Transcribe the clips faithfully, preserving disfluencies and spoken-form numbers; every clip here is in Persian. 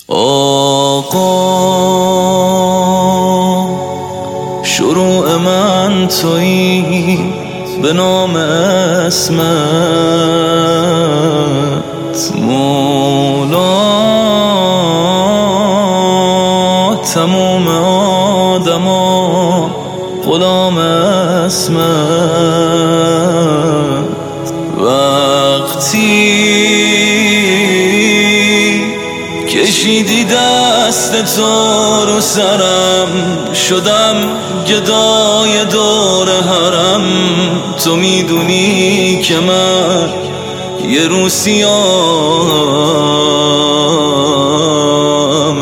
آقا شروع من تویی به نام اسمت، مولا تموم آدما غلام اسمت. وقتی کشیدی دست تو رو سرم، شدم گدای دور حرم. تو میدونی که من یه روسیام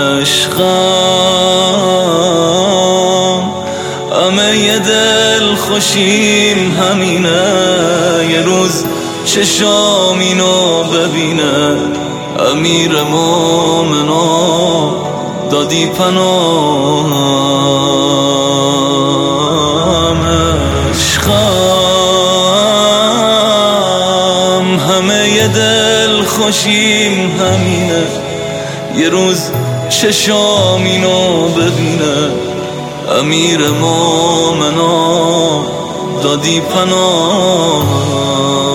عشقم، همه یه دل خوشیم همینه، یه روز چشام اینو ببینه. امیر مومنان دادی پناهم، عشقم همه یه دل خوشیم همینه، یه روز چشام اینو ببینه. امیر مومنان دادی پناهم.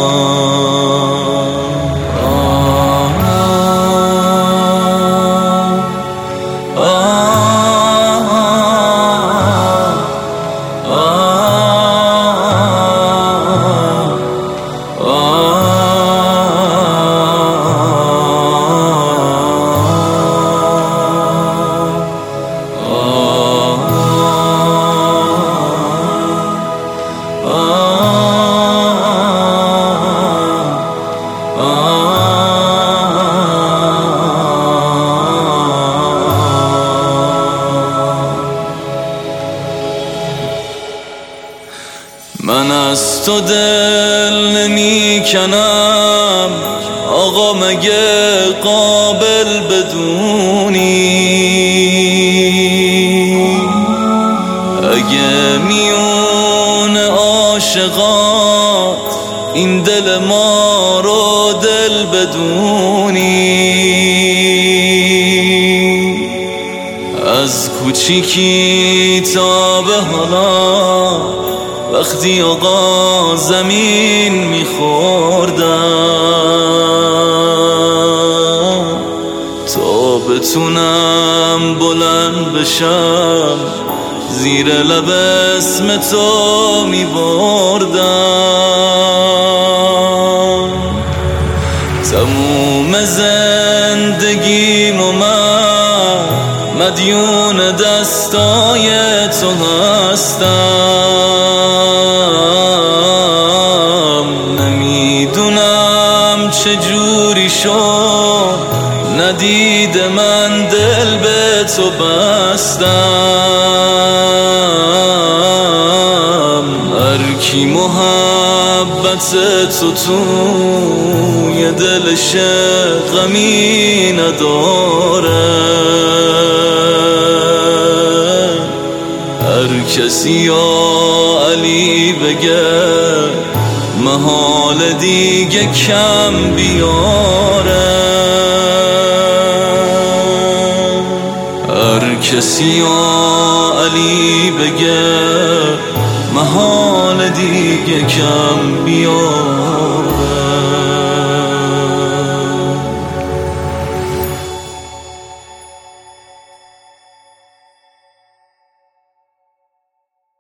من از تو دل نمی کنم آقا، مگه قابل بدونی؟ اگه میون عاشقات این دل ما رو دل بدونی، از کوچیکی تا به حالا وقتی آقا زمین میخوردم، تا بتونم بلند بشم زیر لب اسم تو میبردم. تموم زندگیم و من مدیون دستای تو هستم. نمیدونم چجوری شد ندید من دل به تو بستم. هر کی محبت تو توی دلش غمی نداره، هر کسی یا علی بگه محال دیگه کم بیاره، هر کسی یا علی بگه محال دیگه کم بیاره.